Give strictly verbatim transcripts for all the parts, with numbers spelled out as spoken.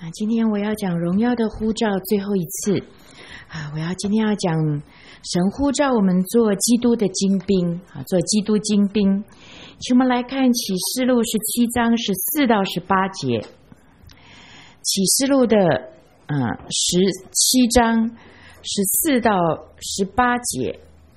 啊，今天我要讲荣耀的呼召最后一次啊，我要今天要讲神呼召我们做基督的精兵啊，做基督精兵。请我们来看启示录十七章十四到十八节。启示录的啊十七章十四到十八节。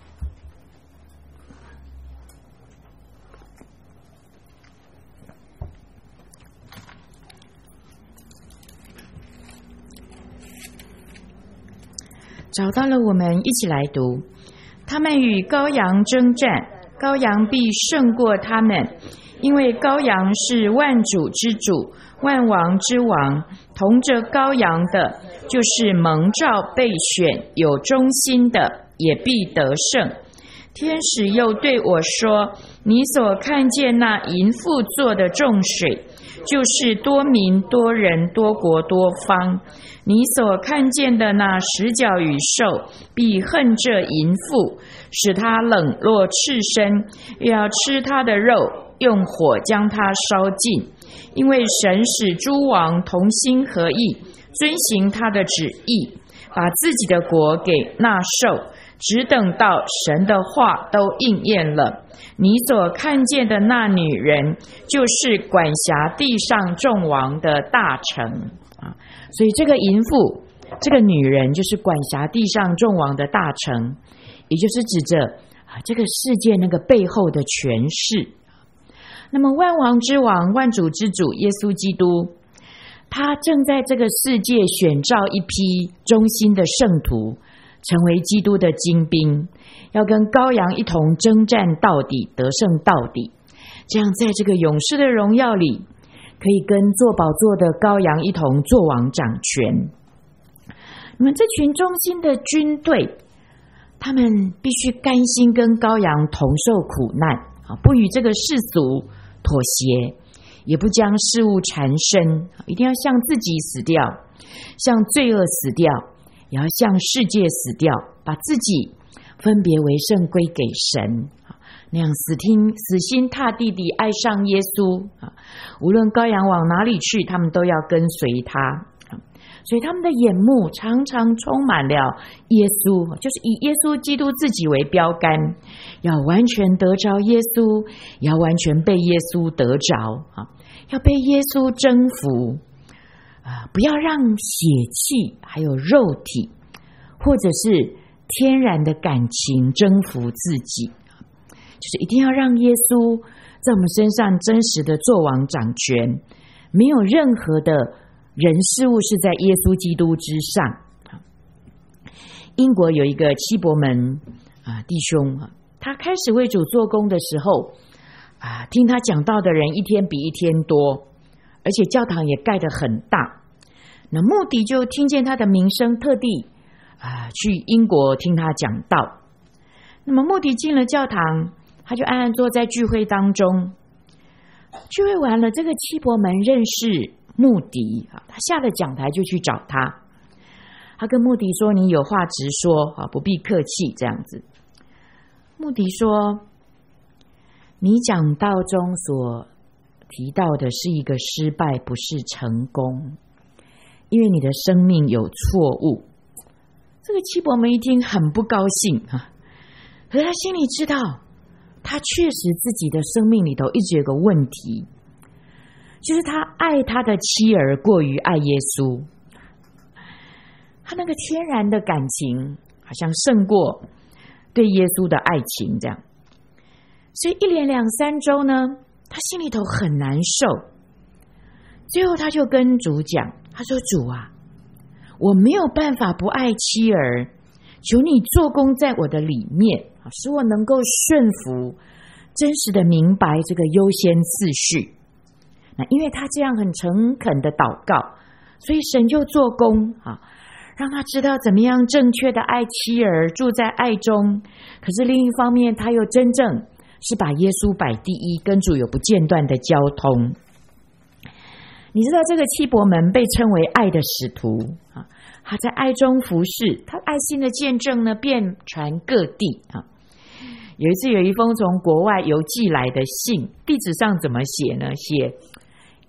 找到了，我们一起来读。他们与羔羊征战，羔羊必胜过他们，因为羔羊是万主之主，万王之王。同着羔羊的，就是蒙召被选有忠心的，也必得胜。天使又对我说，你所看见那银腹做的众水，就是多民多人多国多方。你所看见的那十角羽兽，必恨这淫妇，使他冷落赤身，又要吃他的肉，用火将他烧尽。因为神使诸王同心合意，遵行他的旨意，把自己的国给那兽，只等到神的话都应验了。你所看见的那女人，就是管辖地上众王的大臣啊。所以这个淫妇，这个女人，就是管辖地上众王的大臣，也就是指着啊这个世界那个背后的权势。那么万王之王，万主之主耶稣基督，他正在这个世界选召一批忠心的圣徒，成为基督的精兵，要跟羔羊一同征战到底，得胜到底。这样在这个勇士的荣耀里，可以跟坐宝座的羔羊一同作王掌权。你们这群忠心的军队，他们必须甘心跟羔羊同受苦难，不与这个世俗妥协，也不将事物缠身，一定要向自己死掉，向罪恶死掉，也要向世界死掉，把自己分别为圣归给神，那样死听死心塌地地爱上耶稣，无论羔羊往哪里去，他们都要跟随他。所以他们的眼目常常充满了耶稣，就是以耶稣基督自己为标杆，要完全得着耶稣，要完全被耶稣得着，要被耶稣征服，不要让血气还有肉体或者是天然的感情征服自己，就是一定要让耶稣在我们身上真实的作王掌权，没有任何的人事物是在耶稣基督之上。英国有一个七伯门啊弟兄，他开始为主做工的时候啊，听他讲道的人一天比一天多，而且教堂也盖得很大。那穆迪就听见他的名声，特地啊去英国听他讲道。那么穆迪进了教堂，他就安安坐在聚会当中。聚会完了，这个七伯门认识穆迪，他下了讲台就去找他，他跟穆迪说，你有话直说，不必客气这样子。穆迪说，你讲道中所提到的是一个失败，不是成功，因为你的生命有错误。这个七伯门一听很不高兴，可是他心里知道，他确实自己的生命里头一直有个问题，就是他爱他的妻儿过于爱耶稣，他那个天然的感情好像胜过对耶稣的爱情这样。所以一连两三周呢，他心里头很难受。最后他就跟主讲，他说，主啊，我没有办法不爱妻儿，求你做工在我的里面，使我能够顺服，真实的明白这个优先次序。那因为他这样很诚恳的祷告，所以神就做工啊，让他知道怎么样正确的爱妻儿，住在爱中。可是另一方面，他又真正是把耶稣摆第一，跟主有不间断的交通。你知道这个七伯门被称为爱的使徒啊，他在爱中服侍，他爱心的见证呢遍传各地啊。有一次有一封从国外邮寄来的信，地址上怎么写呢？写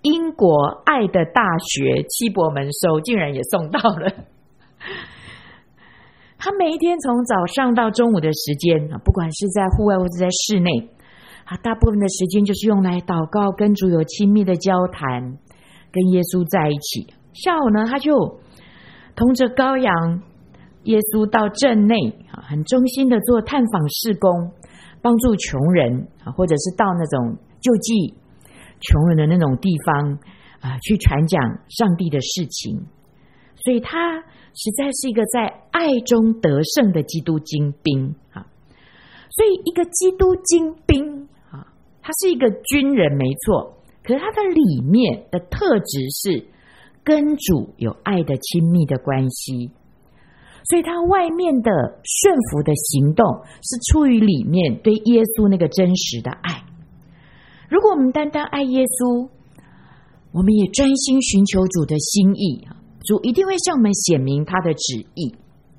英国爱的大学七博门收竟然也送到了。他每一天从早上到中午的时间，不管是在户外或者在室内，他大部分的时间就是用来祷告，跟主有亲密的交谈，跟耶稣在一起。下午呢，他就同着羔羊耶稣到镇内，很忠心的做探访事工，帮助穷人，或者是到那种救济穷人的那种地方去传讲上帝的事情。所以他实在是一个在爱中得胜的基督精兵。所以一个基督精兵，他是一个军人没错，可是他的里面的特质是跟主有爱的亲密的关系，所以他外面的顺服的行动是出于里面对耶稣那个真实的爱。如果我们单单爱耶稣，我们也专心寻求主的心意，主一定会向我们显明他的旨意。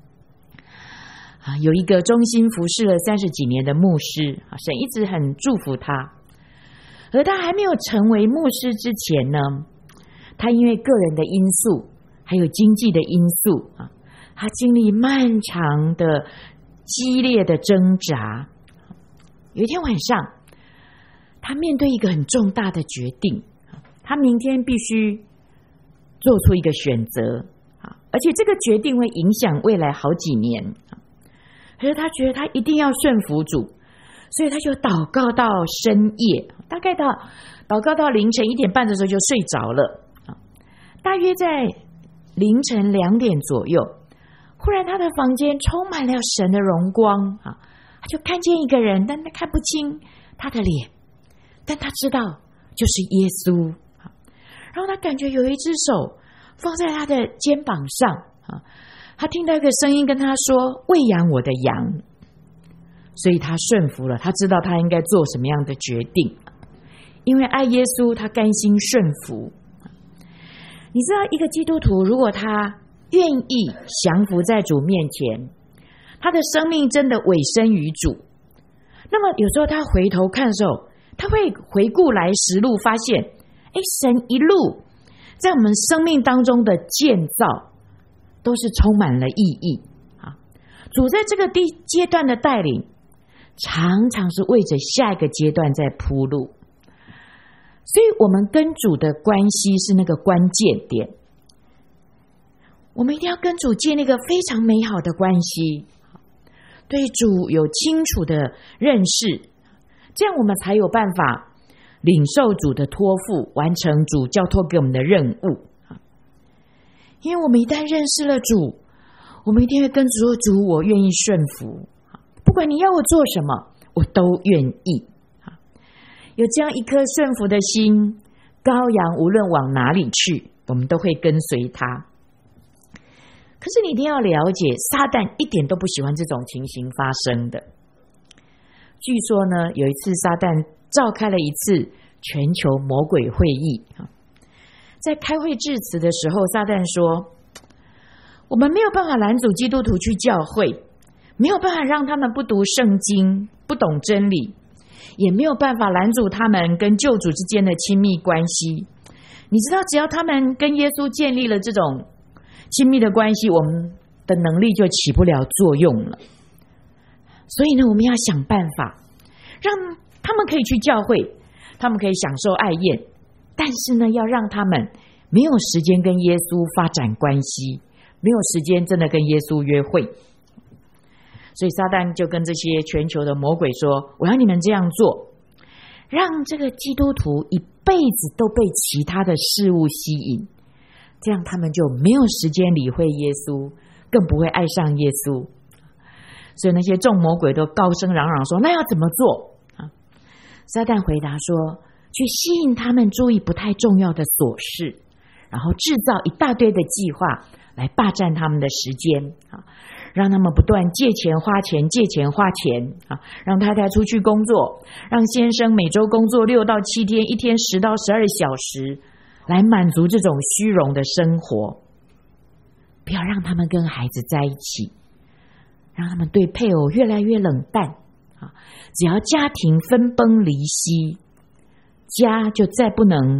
有一个忠心服侍了三十几年的牧师，神一直很祝福他，而他还没有成为牧师之前呢，他因为个人的因素还有经济的因素，他经历漫长的激烈的挣扎。有一天晚上，他面对一个很重大的决定，他明天必须做出一个选择，而且这个决定会影响未来好几年。可是他觉得他一定要顺服主，所以他就祷告到深夜，大概到祷告到凌晨一点半的时候就睡着了。大约在凌晨两点左右，忽然他的房间充满了神的荣光，他就看见一个人，但他看不清他的脸，但他知道就是耶稣。然后他感觉有一只手放在他的肩膀上，他听到一个声音跟他说：喂养我的羊。所以他顺服了，他知道他应该做什么样的决定，因为爱耶稣，他甘心顺服。你知道一个基督徒如果他愿意降服在主面前，他的生命真的委身于主，那么有时候他回头看的时候，他会回顾来时路，发现诶，神一路在我们生命当中的建造都是充满了意义。主在这个第阶段的带领常常是为着下一个阶段在铺路，所以我们跟主的关系是那个关键点，我们一定要跟主建立一个非常美好的关系，对主有清楚的认识，这样我们才有办法领受主的托付，完成主交托给我们的任务。因为我们一旦认识了主，我们一定会跟主说：主，我愿意顺服，不管你要我做什么，我都愿意。有这样一颗顺服的心，羔羊无论往哪里去，我们都会跟随他。可是你一定要了解，撒旦一点都不喜欢这种情形发生的。据说呢，有一次撒旦召开了一次全球魔鬼会议，在开会致辞的时候，撒旦说：我们没有办法拦阻基督徒去教会，没有办法让他们不读圣经，不懂真理，也没有办法拦阻他们跟救主之间的亲密关系。你知道，只要他们跟耶稣建立了这种亲密的关系，我们的能力就起不了作用了。所以呢，我们要想办法让他们可以去教会，他们可以享受爱宴，但是呢，要让他们没有时间跟耶稣发展关系，没有时间真的跟耶稣约会。所以撒旦就跟这些全球的魔鬼说：我要你们这样做，让这个基督徒一辈子都被其他的事物吸引，这样他们就没有时间理会耶稣，更不会爱上耶稣。所以那些众魔鬼都高声嚷嚷说：那要怎么做？撒旦回答说：去吸引他们注意不太重要的琐事，然后制造一大堆的计划来霸占他们的时间，让他们不断借钱花钱借钱花钱，让太太出去工作，让先生每周工作六到七天，一天十到十二小时，来满足这种虚荣的生活。不要让他们跟孩子在一起，让他们对配偶越来越冷淡。只要家庭分崩离析，家就再不能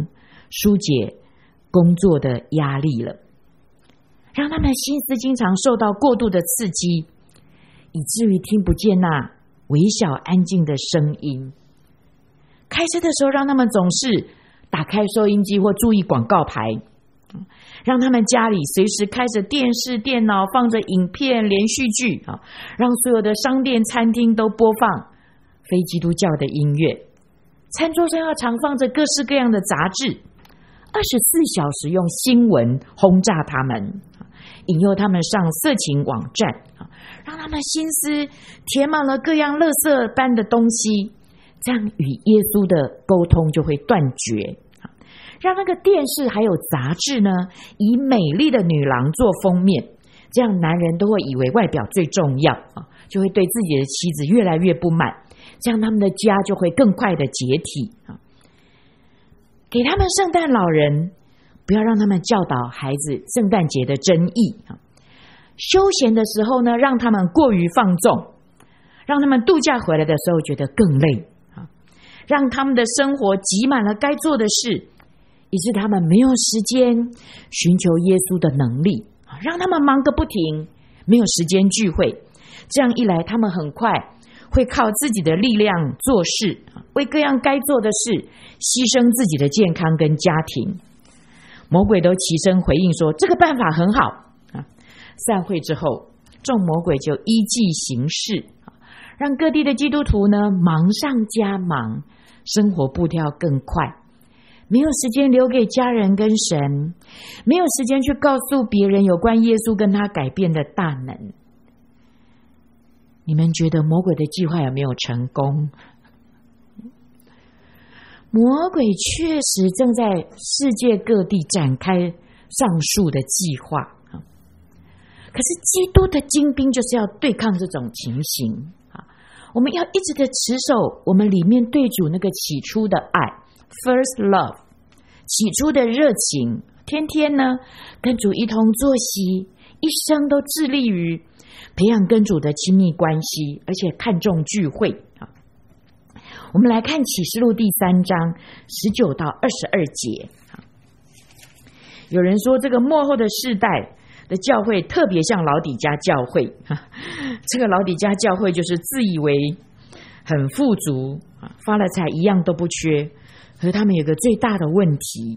疏解工作的压力了，让他们心思经常受到过度的刺激，以至于听不见那微小安静的声音。开车的时候让他们总是打开收音机或注意广告牌，让他们家里随时开着电视电脑，放着影片连续剧，让所有的商店餐厅都播放非基督教的音乐，餐桌上要常放着各式各样的杂志，二十四小时用新闻轰炸他们，引诱他们上色情网站，让他们心思填满了各样垃圾般的东西，这样与耶稣的沟通就会断绝。让那个电视还有杂志呢，以美丽的女郎做封面，这样男人都会以为外表最重要，就会对自己的妻子越来越不满，这样他们的家就会更快的解体。给他们圣诞老人，不要让他们教导孩子圣诞节的真意。休闲的时候呢，让他们过于放纵，让他们度假回来的时候觉得更累，让他们的生活挤满了该做的事，以致他们没有时间寻求耶稣的能力，让他们忙个不停，没有时间聚会。这样一来，他们很快会靠自己的力量做事，为各样该做的事牺牲自己的健康跟家庭。魔鬼都齐声回应说，这个办法很好。散会之后，众魔鬼就依计行事，让各地的基督徒呢忙上加忙，生活步调更快，没有时间留给家人跟神，没有时间去告诉别人有关耶稣跟他改变的大能。你们觉得魔鬼的计划有没有成功？魔鬼确实正在世界各地展开上述的计划，可是基督的精兵就是要对抗这种情形。我们要一直的持守我们里面对主那个起初的爱 first love， 起初的热情，天天呢跟主一同作息，一生都致力于培养跟主的亲密关系，而且看重聚会。我们来看启示录第三章十九到二十二节。有人说这个末后的世代的教会特别像老底嘉教会，这个老底嘉教会就是自以为很富足，发了财一样都不缺，可是他们有个最大的问题，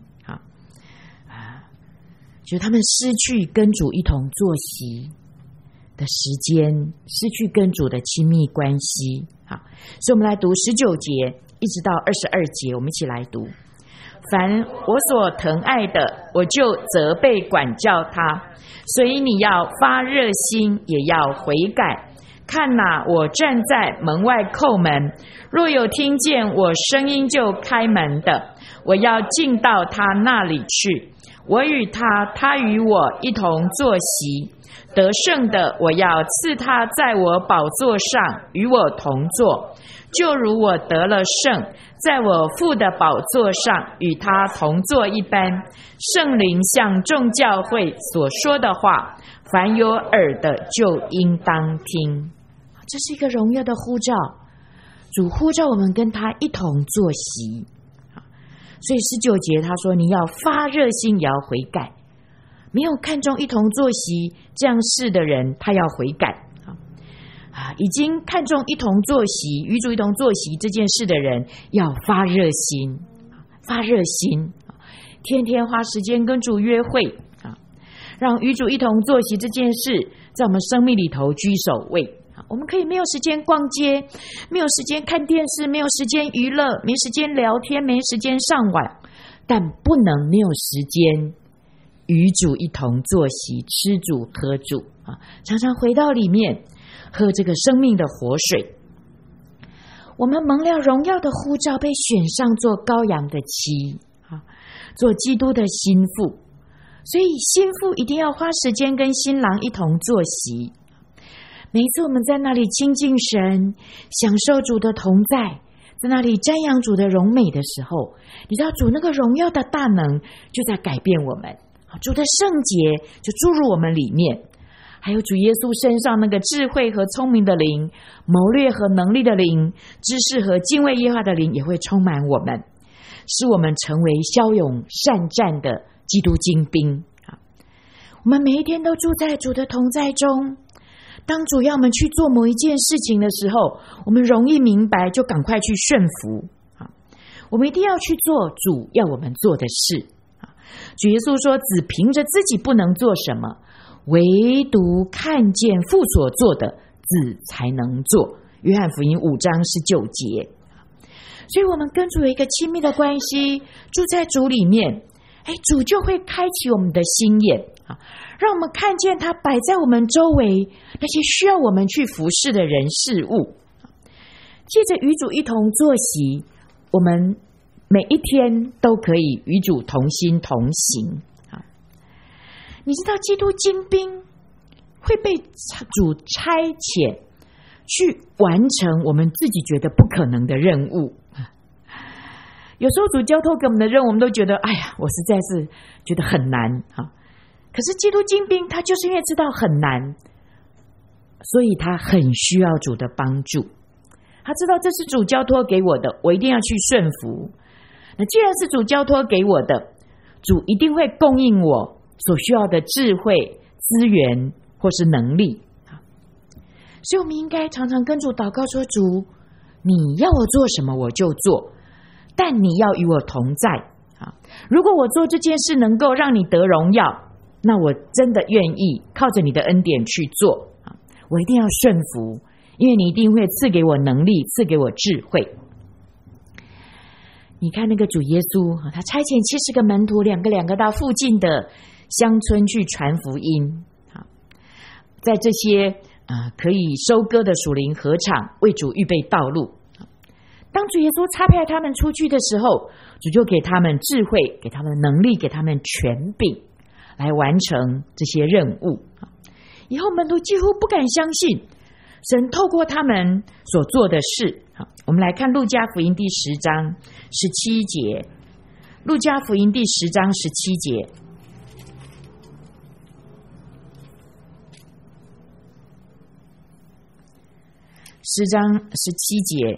就是他们失去跟主一同作息的时间，失去跟主的亲密关系。好，所以我们来读十九节一直到二十二节，我们一起来读。凡我所疼爱的，我就责备管教他，所以你要发热心，也要悔改。看哪，我站在门外叩门，若有听见我声音就开门的，我要进到他那里去，我与他，他与我一同坐席。得胜的，我要赐他在我宝座上与我同坐，就如我得了胜，在我父的宝座上与他同坐一般。圣灵向众教会所说的话，凡有耳的就应当听。这是一个荣耀的呼召，主呼召我们跟他一同坐席。所以十九节他说，你要发热心，也要悔改。没有看重一同坐席这样事的人，他要悔改。啊，已经看重一同坐席，与主一同坐席这件事的人，要发热心，发热心，天天花时间跟主约会，啊，让与主一同坐席这件事在我们生命里头居首位。我们可以没有时间逛街，没有时间看电视，没有时间娱乐，没时间聊天，没时间上网，但不能没有时间与主一同坐席，吃主喝主，啊，常常回到里面喝这个生命的活水。我们蒙了荣耀的呼召，被选上做羔羊的妻，啊，做基督的心腹。所以心腹一定要花时间跟新郎一同坐席。每一次我们在那里亲近神，享受主的同在，在那里瞻仰主的荣美的时候，你知道主那个荣耀的大能就在改变我们，主的圣洁就注入我们里面，还有主耶稣身上那个智慧和聪明的灵，谋略和能力的灵，知识和敬畏耶和华的灵也会充满我们。 使我们成为骁勇善战的基督精兵。我们每一天都住在主的同在中，当主要我们去做某一件事情的时候，我们容易明白，就赶快去顺服。我们一定要去做主要我们做的事。主耶稣说，只凭着自己不能做什么，唯独看见父所做的，子才能做。约翰福音五章十九节。所以我们跟主有一个亲密的关系，住在主里面，哎，主就会开启我们的心眼，让我们看见他摆在我们周围那些需要我们去服侍的人事物。借着与主一同坐席，我们每一天都可以与主同心同行。你知道基督精兵会被主差遣去完成我们自己觉得不可能的任务。有时候主交托给我们的任务，我们都觉得哎呀，我实在是觉得很难。可是基督精兵他就是因为知道很难，所以他很需要主的帮助。他知道这是主交托给我的，我一定要去顺服。那既然是主交托给我的，主一定会供应我所需要的智慧、资源或是能力。所以我们应该常常跟主祷告说，主，你要我做什么我就做，但你要与我同在。如果我做这件事能够让你得荣耀，那我真的愿意靠着你的恩典去做。我一定要顺服，因为你一定会赐给我能力，赐给我智慧。你看那个主耶稣，他差遣七十个门徒，两个两个到附近的乡村去传福音。在这些、呃、可以收割的属灵禾场，为主预备道路。当主耶稣差派他们出去的时候，主就给他们智慧，给他们能力，给他们权柄，来完成这些任务。以后门徒几乎不敢相信神透过他们所做的事。我们来看路加福音第十章十七节，路加福音第十章十七节，十章十七节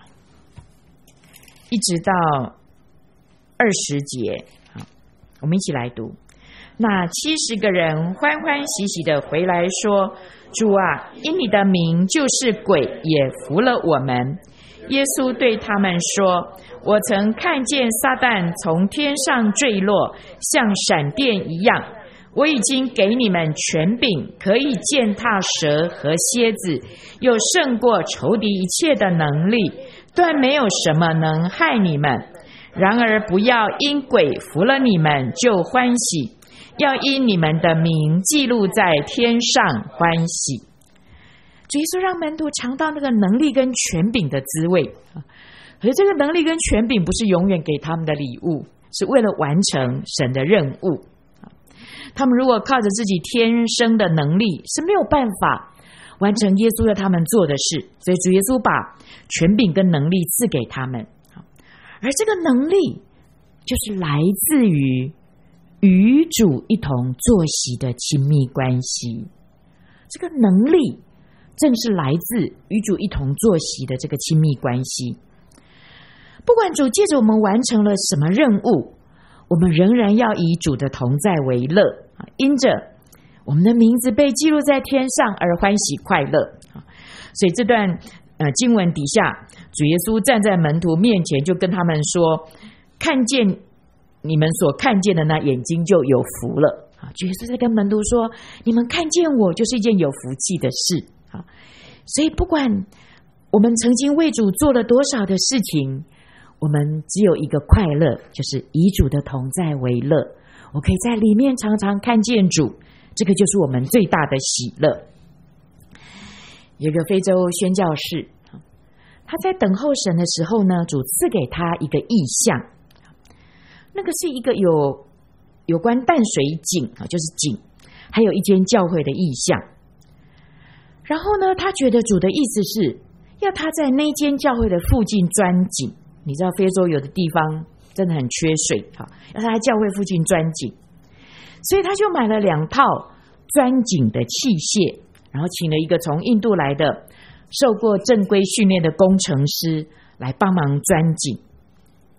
一直到二十节，我们一起来读。那七十个人欢欢喜喜的回来说，主啊，因你的名就是鬼也服了我们。耶稣对他们说，我曾看见撒旦从天上坠落，像闪电一样。我已经给你们权柄，可以践踏蛇和蝎子，又胜过仇敌一切的能力，断没有什么能害你们。然而不要因鬼服了你们就欢喜，要因你们的名记录在天上欢喜。主耶稣让门徒尝到那个能力跟权柄的滋味，可是这个能力跟权柄不是永远给他们的礼物，是为了完成神的任务。他们如果靠着自己天生的能力，是没有办法完成耶稣要他们做的事，所以主耶稣把权柄跟能力赐给他们。而这个能力就是来自于与主一同坐席的亲密关系，这个能力正是来自与主一同坐席的这个亲密关系。不管主借着我们完成了什么任务，我们仍然要以主的同在为乐，因着我们的名字被记录在天上而欢喜快乐。所以这段呃经文底下，主耶稣站在门徒面前，就跟他们说，看见你们所看见的那眼睛就有福了。主耶稣在跟门徒说，你们看见我就是一件有福气的事。所以不管我们曾经为主做了多少的事情，我们只有一个快乐，就是以主的同在为乐。我可以在里面常常看见主，这个就是我们最大的喜乐。有一个非洲宣教士，他在等候神的时候呢，主赐给他一个异象，那个是一个有有关淡水井，就是井，还有一间教会的异象。然后呢，他觉得主的意思是要他在那间教会的附近钻井。你知道非洲有的地方真的很缺水，要他在教会附近钻井，所以他就买了两套钻井的器械，然后请了一个从印度来的受过正规训练的工程师来帮忙钻井。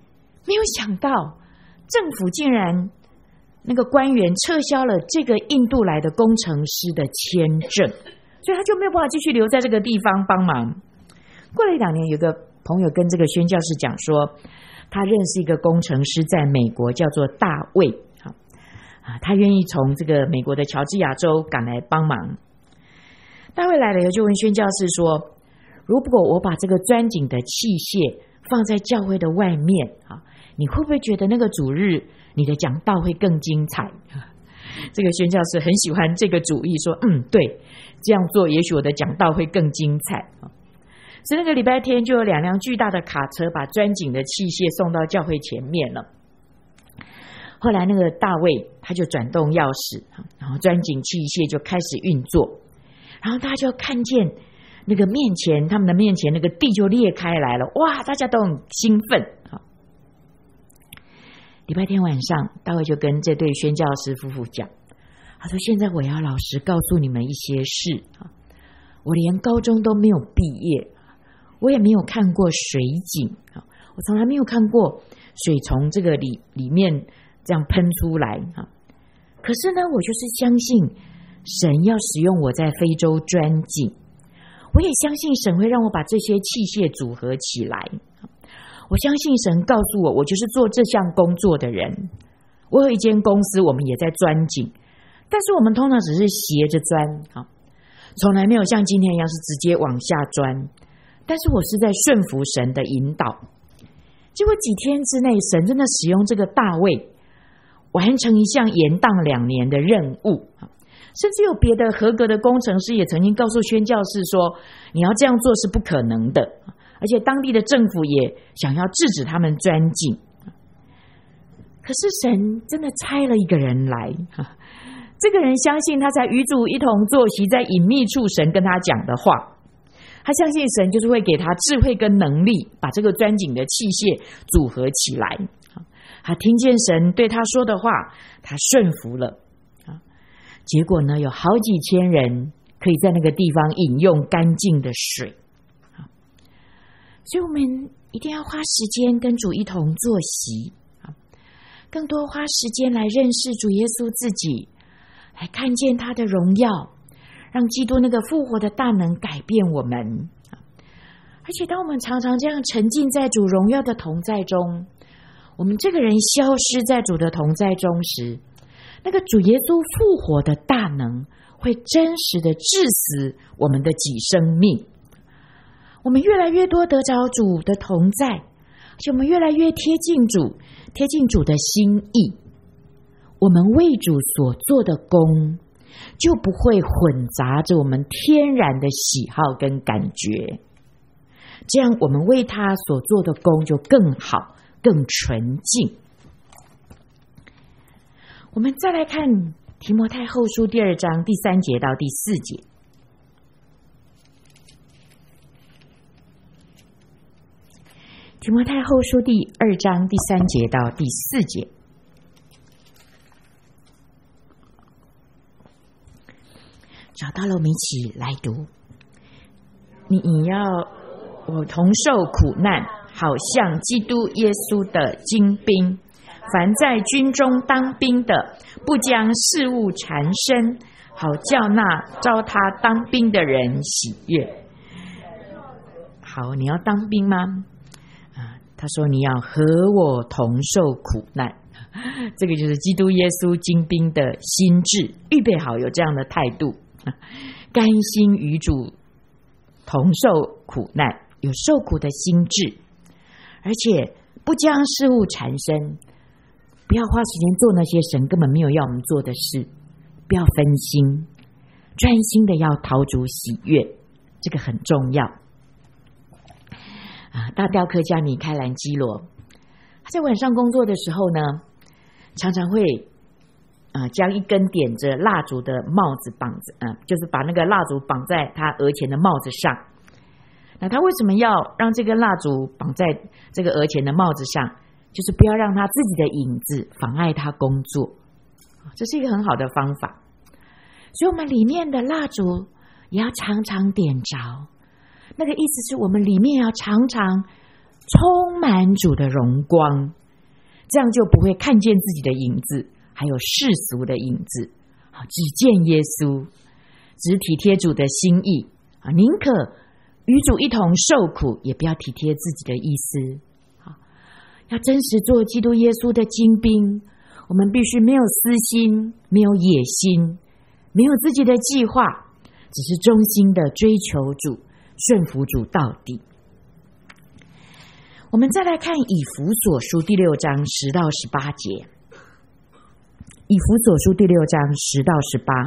没有想到政府竟然那个官员撤销了这个印度来的工程师的签证，所以他就没有办法继续留在这个地方帮忙。过了一两年，有个朋友跟这个宣教士讲说，他认识一个工程师在美国叫做大卫，啊，他愿意从这个美国的乔治亚州赶来帮忙。大卫来了以后就问宣教士说，如果我把这个钻井的器械放在教会的外面，你会不会觉得那个主日你的讲道会更精彩？这个宣教士很喜欢这个主意，说嗯，对，这样做也许我的讲道会更精彩。所以那个礼拜天就有两辆巨大的卡车把钻井的器械送到教会前面了。后来那个大卫他就转动钥匙，然后钻井器械就开始运作，然后大家就看见那个面前他们的面前那个地就裂开来了，哇，大家都很兴奋。礼拜天晚上大卫就跟这对宣教师夫妇讲，他说现在我要老实告诉你们一些事，我连高中都没有毕业，我也没有看过水井，我从来没有看过水从这个里里面这样喷出来，可是呢我就是相信神要使用我在非洲钻井，我也相信神会让我把这些器械组合起来，我相信神告诉我我就是做这项工作的人。我有一间公司，我们也在钻井，但是我们通常只是斜着钻，从来没有像今天一样是直接往下钻，但是我是在顺服神的引导。结果几天之内，神真的使用这个大卫完成一项延宕两年的任务，甚至有别的合格的工程师也曾经告诉宣教士说，你要这样做是不可能的，而且当地的政府也想要制止他们钻井。可是神真的差了一个人来，这个人相信他在与主一同坐席，在隐秘处神跟他讲的话，他相信神就是会给他智慧跟能力，把这个钻井的器械组合起来。他听见神对他说的话，他顺服了，结果呢，有好几千人可以在那个地方饮用干净的水。所以我们一定要花时间跟主一同坐席，更多花时间来认识主耶稣自己，来看见他的荣耀，让基督那个复活的大能改变我们。而且当我们常常这样沉浸在主荣耀的同在中，我们这个人消失在主的同在中时，那个主耶稣复活的大能会真实的治死我们的己生命。我们越来越多得着主的同在，而且我们越来越贴近主，贴近主的心意，我们为主所做的工就不会混杂着我们天然的喜好跟感觉，这样我们为他所做的工就更好更纯净。我们再来看提摩太后书第二章第三节到第四节。提摩太后书第二章第三节到第四节，找到了，我们一起来读。你要我同受苦难，好像基督耶稣的精兵。凡在军中当兵的，不将事物缠身，好叫那招他当兵的人喜悦。好，你要当兵吗？啊，他说你要和我同受苦难，这个就是基督耶稣精兵的心志，预备好有这样的态度，甘心与主同受苦难，有受苦的心志，而且不将事物缠身，不要花时间做那些神根本没有要我们做的事，不要分心，专心的要讨主喜悦，这个很重要。啊，大雕刻家米开朗基罗，他在晚上工作的时候呢，常常会啊将一根点着蜡烛的帽子绑着，嗯、啊，就是把那个蜡烛绑在他额前的帽子上。那他为什么要让这根蜡烛绑在这个额前的帽子上？就是不要让他自己的影子妨碍他工作，这是一个很好的方法。所以我们里面的蜡烛也要常常点着，那个意思是我们里面要常常充满主的荣光， 这样就不会看见自己的影子，还有世俗的影子，只见耶稣，只体贴主的心意，宁可与主一同受苦，也不要体贴自己的意思。要真实做基督耶稣的精兵，我们必须没有私心，没有野心，没有自己的计划，只是忠心的追求主，顺服主到底。我们再来看以弗所书第六章十到十八节。以弗所书第六章十到十八，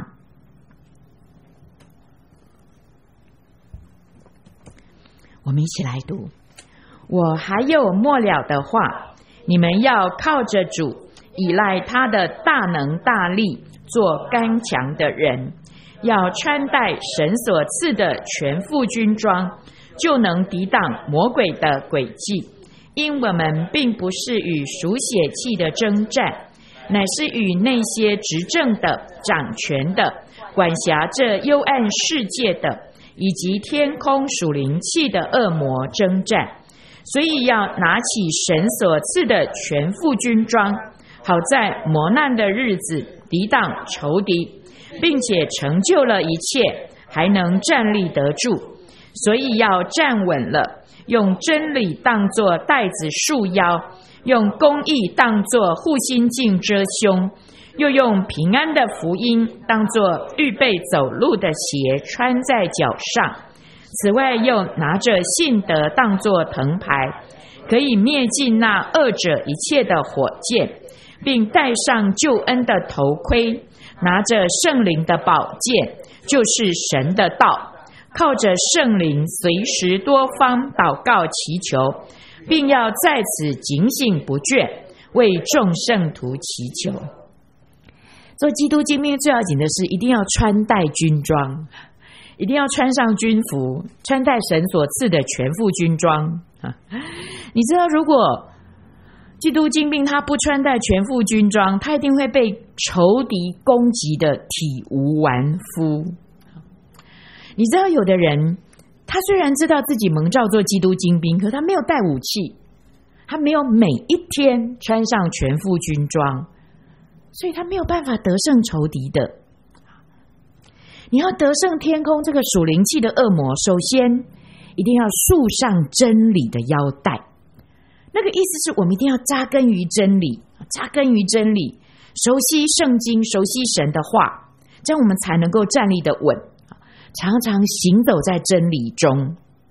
我们一起来读。我还有末了的话，你们要靠着主，依赖他的大能大力，做刚强的人，要穿戴神所赐的全副军装，就能抵挡魔鬼的诡计。因我们并不是与属血气的征战，乃是与那些执政的、掌权的、管辖这幽暗世界的，以及天空属灵气的恶魔征战。所以要拿起神所赐的全副军装，好在磨难的日子抵挡仇敌，并且成就了一切，还能站立得住。所以要站稳了，用真理当作带子束腰，用公义当作护心镜遮胸，又用平安的福音当作预备走路的鞋穿在脚上。此外又拿着信德当作藤牌，可以灭尽那恶者一切的火箭，并戴上救恩的头盔，拿着圣灵的宝剑，就是神的道，靠着圣灵随时多方祷告祈求，并要在此警醒不倦，为众圣徒祈求。做基督精兵最要紧的是一定要穿戴军装，一定要穿上军服，穿戴神所赐的全副军装。你知道，如果基督精兵他不穿戴全副军装，他一定会被仇敌攻击的体无完肤。你知道，有的人他虽然知道自己蒙召做基督精兵，可他没有带武器，他没有每一天穿上全副军装，所以他没有办法得胜仇敌的。你要得胜天空这个属灵气的恶魔，首先一定要束上真理的腰带。那个意思是我们一定要扎根于真理，扎根于真理，熟悉圣经，熟悉神的话，这样我们才能够站立得稳，常常行走在真理中。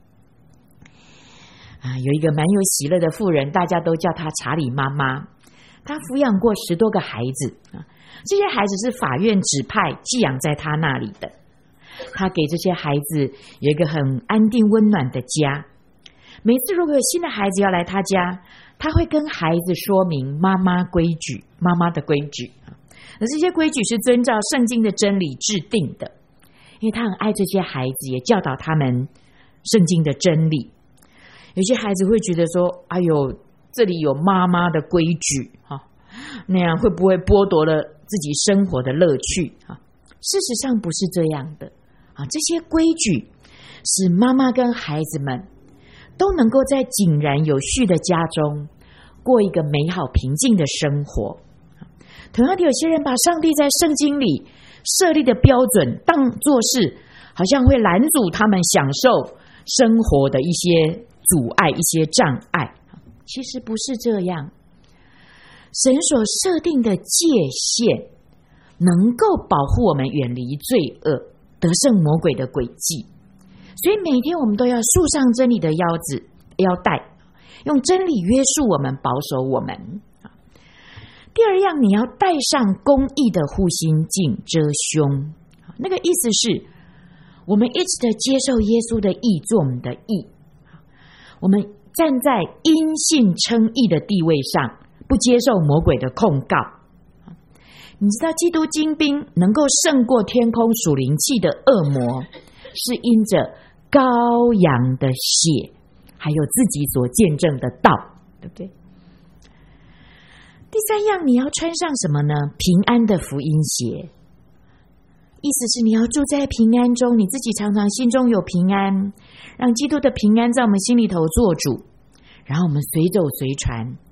啊，有一个蛮有喜乐的妇人，大家都叫她查理妈妈。她抚养过十多个孩子，这些孩子是法院指派寄养在她那里的。她给这些孩子有一个很安定温暖的家。每次如果有新的孩子要来她家，她会跟孩子说明妈妈规矩，妈妈的规矩。而这些规矩是遵照圣经的真理制定的，因为她很爱这些孩子，也教导他们圣经的真理。有些孩子会觉得说，哎呦，这里有妈妈的规矩，那样会不会剥夺了自己生活的乐趣？事实上不是这样的，这些规矩使妈妈跟孩子们都能够在井然有序的家中过一个美好平静的生活。同样的，有些人把上帝在圣经里设立的标准当作是好像会拦阻他们享受生活的一些阻碍，一些障碍。其实不是这样，神所设定的界限能够保护我们远离罪恶，得胜魔鬼的诡计。所以每天我们都要束上真理的腰子腰带，用真理约束我们，保守我们。第二样，你要戴上公义的护心镜遮胸。那个意思是我们一直的接受耶稣的义做我们的义，我们站在因信称义的地位上，不接受魔鬼的控告。你知道基督精兵能够胜过天空属灵气的恶魔，是因着羔羊的血，还有自己所见证的道，对不对？第三样，你要穿上什么呢？平安的福音鞋。意思是你要住在平安中，你自己常常心中有平安，让基督的平安在我们心里头做主，然后我们随走随传，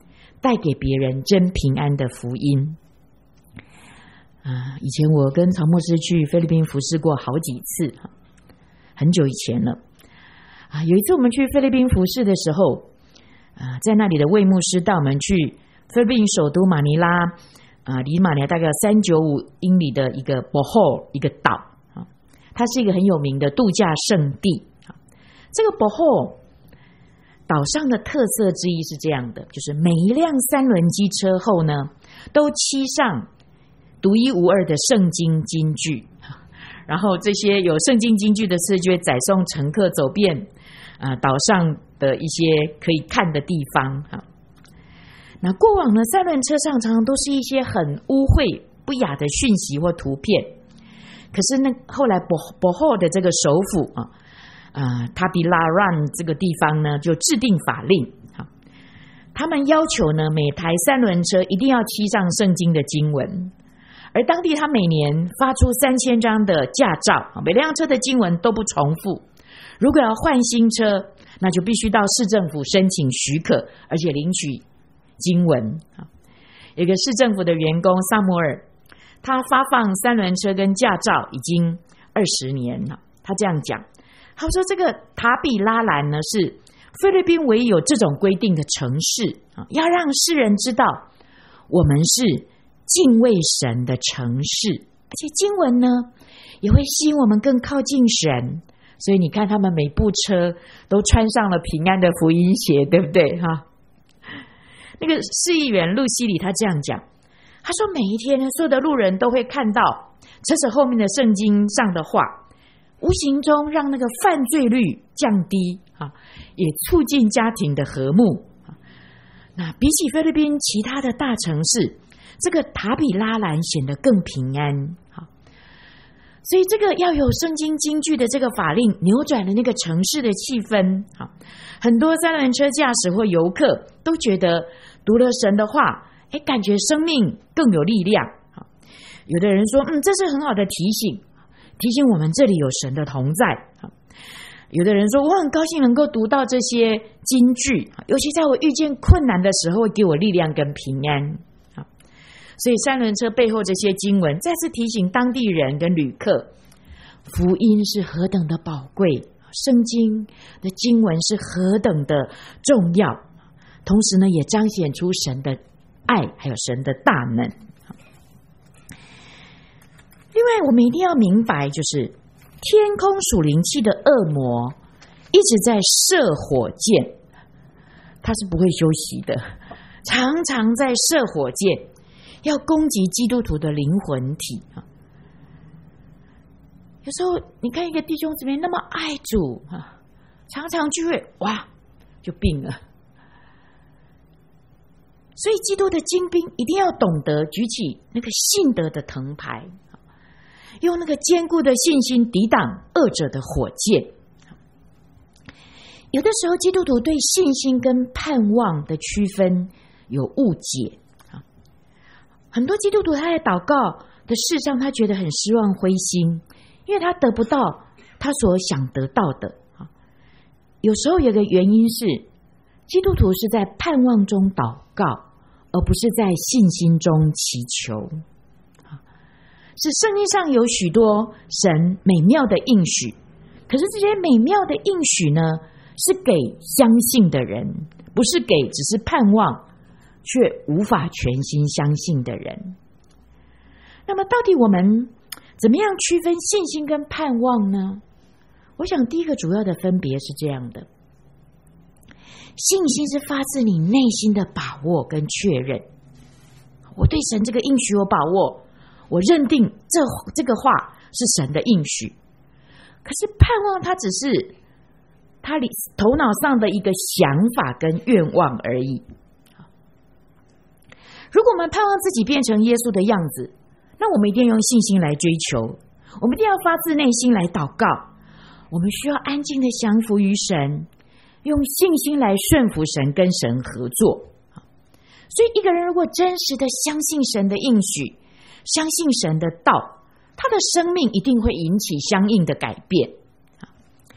带给别人真平安的福音。啊，以前我跟曹牧师去菲律宾服侍过好几次，很久以前了。啊，有一次我们去菲律宾服侍的时候，啊，在那里的卫牧师带我们去菲律宾首都马尼拉，啊，离马尼拉大概三百九十五英里的一个 Bohol 一个岛，啊，它是一个很有名的度假胜地。啊，这个 Bohol 岛上的特色之一是这样的，就是每一辆三轮机车后呢，都漆上独一无二的圣经金句，然后这些有圣经金句的车就会载送乘客走遍、呃、岛上的一些可以看的地方。那过往呢，三轮车上常常都是一些很污秽不雅的讯息或图片，可是呢，后来博博后的这个首府啊，呃，塔比拉兰这个地方呢，就制定法令，他们要求呢，每台三轮车一定要漆上圣经的经文。而当地他每年发出三千张的驾照，每辆车的经文都不重复。如果要换新车，那就必须到市政府申请许可，而且领取经文。有个市政府的员工萨摩尔，他发放三轮车跟驾照已经二十年了。他这样讲，他说这个塔比拉兰呢是菲律宾唯一有这种规定的城市，要让世人知道我们是敬畏神的城市，而且经文呢也会吸引我们更靠近神。所以你看他们每部车都穿上了平安的福音鞋，对不对哈？那个市议员路西里他这样讲，他说每一天呢，所有的路人都会看到车子后面的圣经上的话，无形中让那个犯罪率降低，也促进家庭的和睦。那比起菲律宾其他的大城市，这个塔比拉兰显得更平安。所以这个要有圣经金句的这个法令扭转了那个城市的气氛。很多三轮车驾驶或游客都觉得读了神的话，诶，感觉生命更有力量。有的人说，嗯，这是很好的提醒，提醒我们这里有神的同在。有的人说，我很高兴能够读到这些金句，尤其在我遇见困难的时候，会给我力量跟平安。所以三轮车背后这些经文再次提醒当地人跟旅客，福音是何等的宝贵，圣经的经文是何等的重要，同时呢也彰显出神的爱还有神的大能。另外我们一定要明白，就是天空属灵气的恶魔一直在射火箭，他是不会休息的，常常在射火箭，要攻击基督徒的灵魂体。有时候你看一个弟兄姊妹那么爱主，常常就会哇就病了。所以基督的精兵一定要懂得举起那个信德的藤牌，用那个坚固的信心抵挡恶者的火箭。有的时候基督徒对信心跟盼望的区分有误解，很多基督徒他在祷告的事上他觉得很失望灰心，因为他得不到他所想得到的。有时候有个原因是基督徒是在盼望中祷告，而不是在信心中祈求。是圣经上有许多神美妙的应许，可是这些美妙的应许呢，是给相信的人，不是给只是盼望却无法全心相信的人。那么到底我们怎么样区分信心跟盼望呢？我想第一个主要的分别是这样的，信心是发自你内心的把握跟确认，我对神这个应许有把握，我认定这这个话是神的应许。可是盼望它只是他头脑上的一个想法跟愿望而已。如果我们盼望自己变成耶稣的样子，那我们一定要用信心来追求，我们一定要发自内心来祷告，我们需要安静的降服于神，用信心来顺服神，跟神合作。所以一个人如果真实的相信神的应许，相信神的道，他的生命一定会引起相应的改变。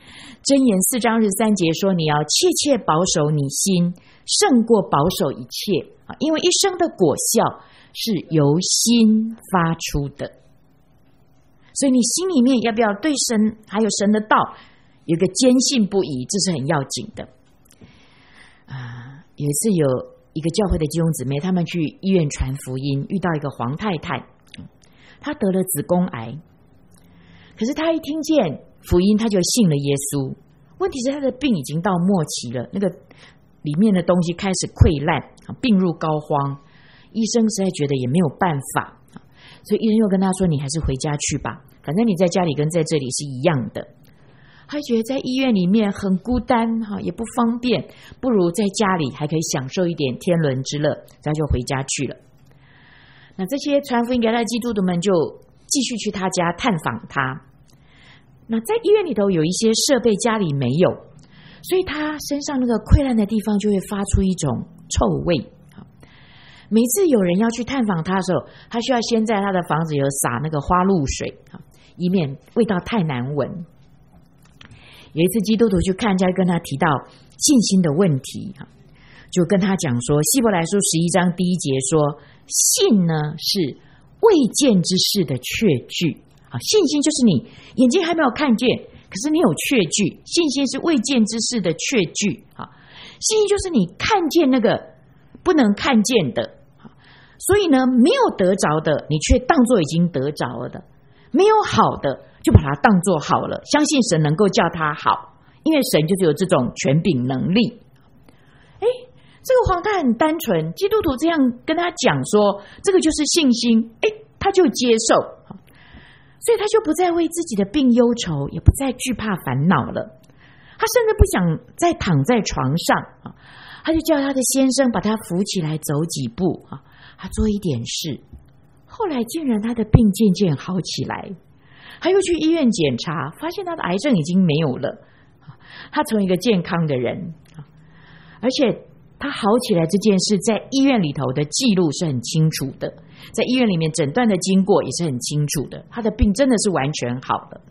箴言四章二十三节说，你要切切保守你心，胜过保守一切，因为一生的果效是由心发出的。所以你心里面要不要对神还有神的道有一个坚信不疑，这是很要紧的。啊，有一次有一个教会的弟兄姊妹，他们去医院传福音，遇到一个黄太太，她得了子宫癌，可是她一听见福音，她就信了耶稣。问题是她的病已经到末期了，那个里面的东西开始溃烂，病入膏肓，医生实在觉得也没有办法，所以医生又跟她说，你还是回家去吧，反正你在家里跟在这里是一样的。他觉得在医院里面很孤单，也不方便，不如在家里还可以享受一点天伦之乐，他就回家去了。那这些传福音给他的基督徒们就继续去他家探访他。那在医院里头有一些设备家里没有，所以他身上那个溃烂的地方就会发出一种臭味。每次有人要去探访他的时候，他需要先在他的房子有洒那个花露水，以免味道太难闻。有一次基督徒去看家，跟他提到信心的问题，就跟他讲说，希伯来书十一章第一节说，信呢是未见之事的确据。信心就是你眼睛还没有看见，可是你有确据，信心是未见之事的确据。信心就是你看见那个不能看见的，所以呢没有得着的你却当作已经得着了的，没有好的就把它当作好了，相信神能够叫它好，因为神就是有这种权柄能力。诶，这个黄太很单纯，基督徒这样跟他讲说这个就是信心，诶，他就接受，所以他就不再为自己的病忧愁，也不再惧怕烦恼了。他甚至不想再躺在床上，他就叫他的先生把他扶起来走几步，他做一点事。后来竟然他的病渐渐好起来，他又去医院检查，发现他的癌症已经没有了。他从一个健康的人，而且他好起来这件事在医院里头的记录是很清楚的，在医院里面诊断的经过也是很清楚的，他的病真的是完全好的。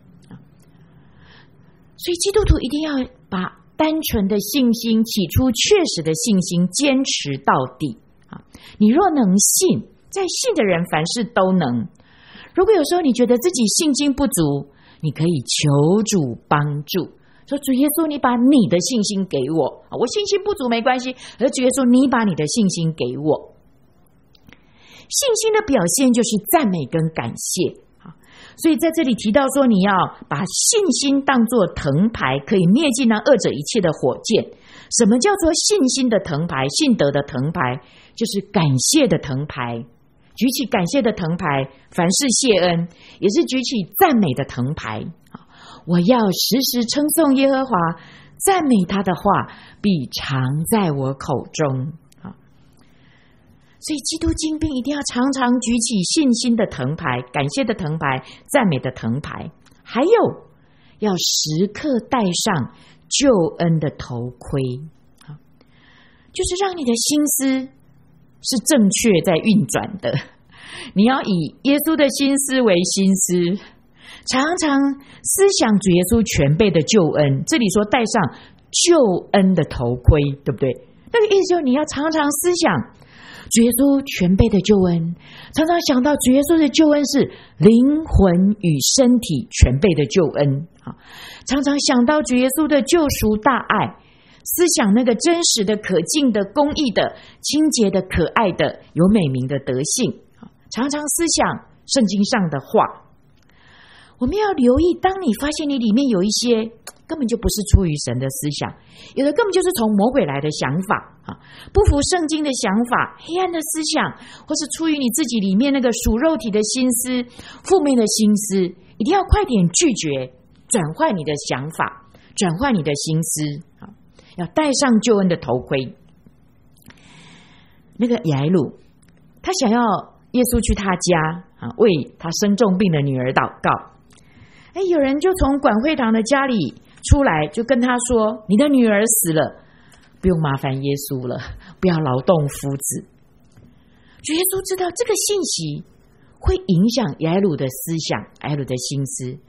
所以基督徒一定要把单纯的信心，起初确实的信心坚持到底。你若能信，在信的人凡事都能。如果有时候你觉得自己信心不足，你可以求主帮助，说主耶稣，你把你的信心给我，我信心不足没关系，而主耶稣你把你的信心给我。信心的表现就是赞美跟感谢，所以在这里提到说，你要把信心当作藤牌，可以灭尽那恶者一切的火箭。什么叫做信心的藤牌？信德的藤牌就是感谢的藤牌，举起感谢的藤牌，凡事谢恩，也是举起赞美的藤牌。我要时时称颂耶和华，赞美他的话必常在我口中。所以基督精兵一定要常常举起信心的藤牌，感谢的藤牌，赞美的藤牌，还有要时刻戴上救恩的头盔，就是让你的心思是正确在运转的，你要以耶稣的心思为心思，常常思想主耶稣全备的救恩。这里说戴上救恩的头盔，对不对？那个意思就是你要常常思想主耶稣全备的救恩，常常想到主耶稣的救恩是灵魂与身体全备的救恩，常常想到主耶稣的救赎大爱，思想那个真实的、可敬的、公义的、清洁的、可爱的、有美名的德性，常常思想圣经上的话。我们要留意，当你发现你里面有一些根本就不是出于神的思想，有的根本就是从魔鬼来的想法，不符圣经的想法，黑暗的思想，或是出于你自己里面那个属肉体的心思、负面的心思，一定要快点拒绝，转换你的想法，转换你的心思，要戴上救恩的头盔。那个雅鲁，他想要耶稣去他家为他生重病的女儿祷告。哎，有人就从管会堂的家里出来，就跟他说：“你的女儿死了，不用麻烦耶稣了，不要劳动夫子。”主耶稣知道这个信息会影响雅鲁的思想、雅鲁的心思，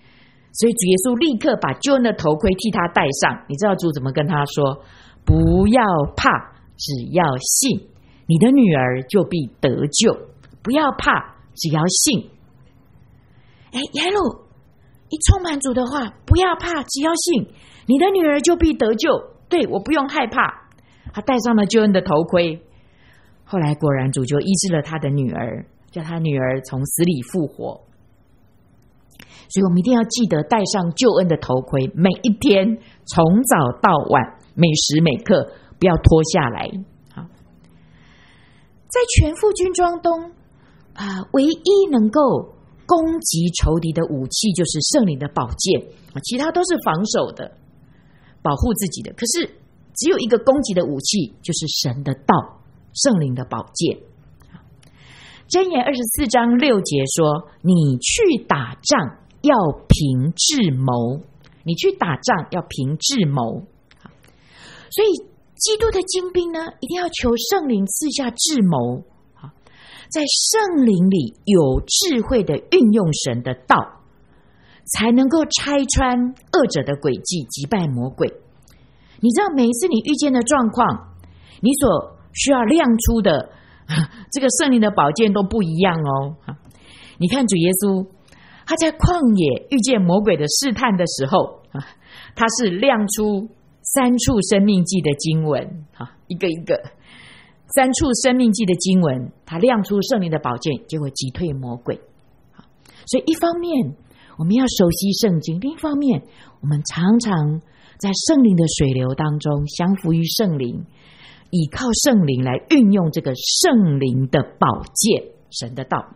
所以主耶稣立刻把救恩的头盔替他戴上。你知道主怎么跟他说？不要怕，只要信，你的女儿就必得救。不要怕，只要信。哎，耶路一充满主的话，不要怕，只要信，你的女儿就必得救。对，我不用害怕。他戴上了救恩的头盔，后来果然主就医治了他的女儿，叫他女儿从死里复活。所以我们一定要记得戴上救恩的头盔，每一天从早到晚，每时每刻不要脱下来。好，在全副军装中啊、呃，唯一能够攻击仇敌的武器就是圣灵的宝剑，其他都是防守的，保护自己的。可是只有一个攻击的武器，就是神的道，圣灵的宝剑。箴言二十四章六节说：你去打仗要凭智谋，你去打仗要凭智谋。所以基督的精兵呢，一定要求圣灵赐下智谋，在圣灵里有智慧的运用神的道，才能够拆穿恶者的诡计，击败魔鬼。你知道每一次你遇见的状况，你所需要亮出的这个圣灵的宝剑都不一样哦。你看主耶稣他在旷野遇见魔鬼的试探的时候，他是亮出三处生命记的经文，一个一个三处生命记的经文，他亮出圣灵的宝剑，结果击退魔鬼。所以一方面我们要熟悉圣经，另一方面我们常常在圣灵的水流当中降服于圣灵，依靠圣灵来运用这个圣灵的宝剑，神的道。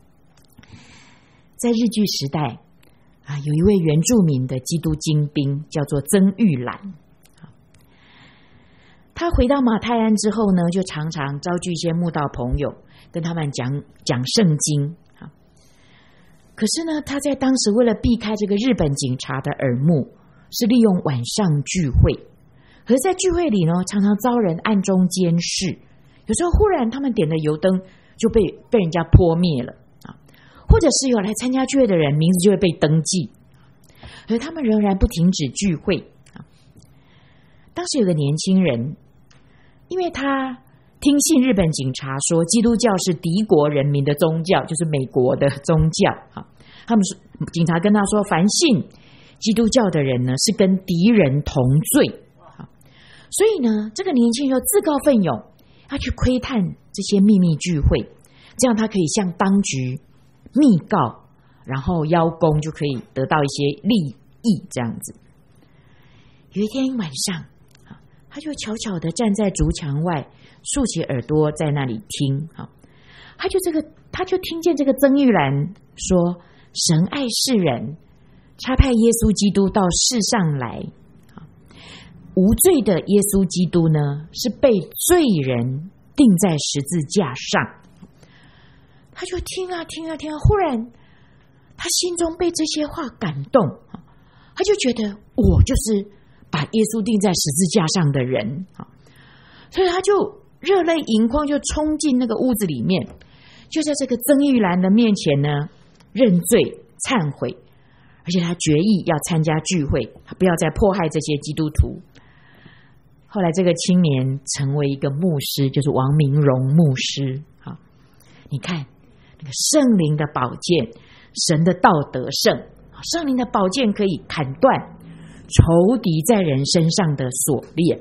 在日据时代啊，有一位原住民的基督精兵叫做曾玉兰。他回到马太安之后呢，就常常召集一些慕道朋友，跟他们讲讲圣经。可是呢，他在当时为了避开这个日本警察的耳目，是利用晚上聚会。可是在聚会里呢，常常遭人暗中监视，有时候忽然他们点的油灯就被被人家泼灭了啊，或者是有来参加聚会的人名字就会被登记，而他们仍然不停止聚会啊。当时有个年轻人，因为他听信日本警察说基督教是敌国人民的宗教，就是美国的宗教啊，他们说警察跟他说，凡信基督教的人呢是跟敌人同罪。所以呢，这个年轻人就自告奋勇要去窥探这些秘密聚会，这样他可以向当局密告，然后邀功，就可以得到一些利益这样子。有一天晚上，他就悄悄地站在竹墙外，竖起耳朵在那里听。他就这个，他就听见这个曾玉兰说：神爱世人，差派耶稣基督到世上来。无罪的耶稣基督呢，是被罪人钉在十字架上。他就听啊听啊听啊，忽然他心中被这些话感动，他就觉得我就是把耶稣钉在十字架上的人，所以他就热泪盈眶，就冲进那个屋子里面，就在这个曾玉兰的面前呢认罪忏悔，而且他决意要参加聚会，他不要再迫害这些基督徒。后来这个青年成为一个牧师，就是王明荣牧师。好，你看那个圣灵的宝剑，神的道得胜，圣灵的宝剑可以砍断仇敌在人身上的锁链。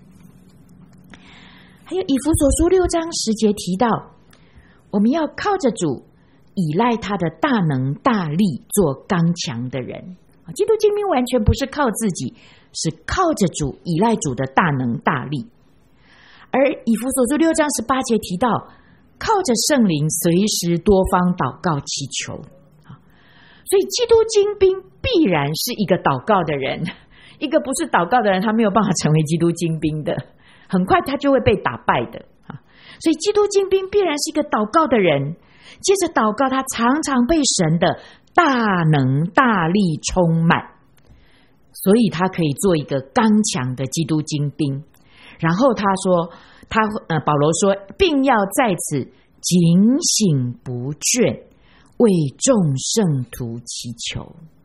还有以弗所书六章十节提到，我们要靠着主，依赖他的大能大力，做刚强的人。基督精兵完全不是靠自己，是靠着主，依赖主的大能大力。而以弗所书六章十八节提到，靠着圣灵随时多方祷告祈求。所以基督精兵必然是一个祷告的人，一个不是祷告的人，他没有办法成为基督精兵的，很快他就会被打败的。所以基督精兵必然是一个祷告的人，接着祷告，他常常被神的大能大力充满，所以他可以做一个刚强的基督精兵。然后他说，他呃，保罗说，并要在此警醒不倦，为众圣徒祈求。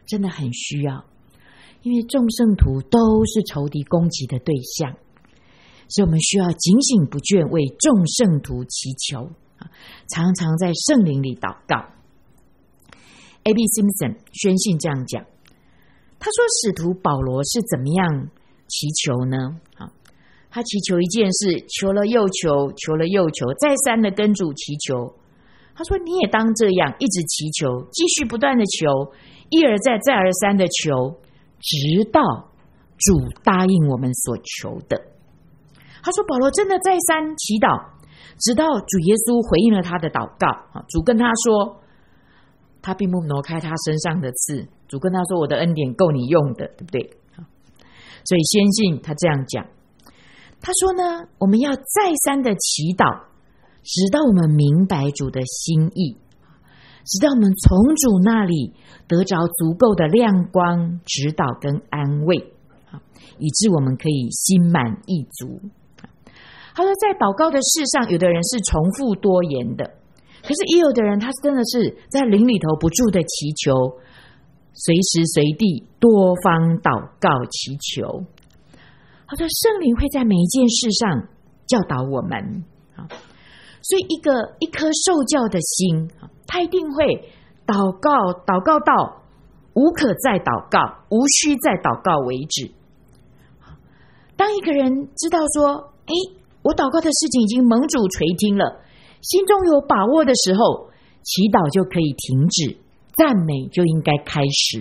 真的很需要，因为众圣徒都是仇敌攻击的对象，所以我们需要警醒不倦为众圣徒祈求，常常在圣灵里祷告。 A B Simpson 宣信这样讲，他说使徒保罗是怎么样祈求呢？他祈求一件事，求了又求，求了又求，再三的跟主祈求。他说你也当这样，一直祈求，继续不断的求，一而再再而三的求，直到主答应我们所求的。他说保罗真的再三祈祷，直到主耶稣回应了他的祷告。主跟他说，他并不挪开他身上的刺，主跟他说我的恩典够你用的，对不对？所以先信他这样讲，他说呢，我们要再三的祈祷，直到我们明白主的心意，直到我们从主那里得着足够的亮光、指导跟安慰，以致我们可以心满意足。他说在祷告的事上，有的人是重复多言的，可是也有的人他真的是在灵里头不住的祈求，随时随地多方祷告祈求。他说圣灵会在每一件事上教导我们，所以一个一颗受教的心，他一定会祷告祷告到无可再祷告，无需再祷告为止。当一个人知道说，诶，我祷告的事情已经蒙主垂听了，心中有把握的时候，祈祷就可以停止，赞美就应该开始。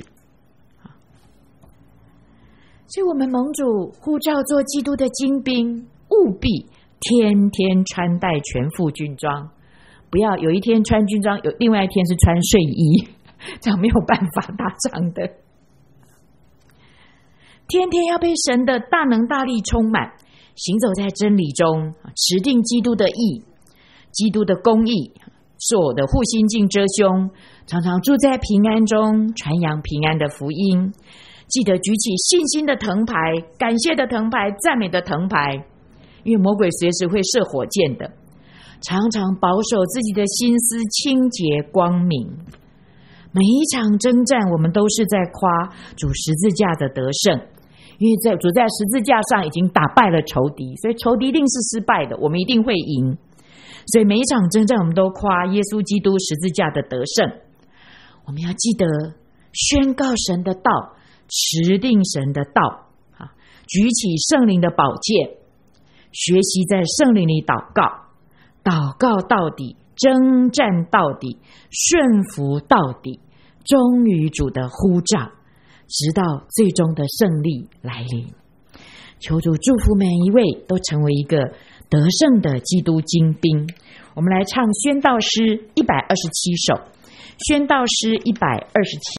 所以我们蒙主呼召做基督的精兵，务必天天穿戴全副军装，不要有一天穿军装，有另外一天是穿睡衣，这样没有办法打仗的。天天要被神的大能大力充满，行走在真理中，持定基督的义，基督的公义是我的护心镜遮胸，常常住在平安中，传扬平安的福音。记得举起信心的藤牌，感谢的藤牌，赞美的藤牌，因为魔鬼随时会射火箭的。常常保守自己的心思清洁光明。每一场征战，我们都是在夸主十字架的得胜，因为在主在十字架上已经打败了仇敌，所以仇敌一定是失败的，我们一定会赢。所以每一场征战，我们都夸耶稣基督十字架的得胜。我们要记得宣告神的道，持定神的道，举起圣灵的宝剑，学习在圣灵里祷告，祷告到底，征战到底，顺服到底，忠于主的呼召，直到最终的胜利来临。求主祝福每一位都成为一个得胜的基督精兵。我们来唱宣道诗一百二十七首，宣道诗一百二十七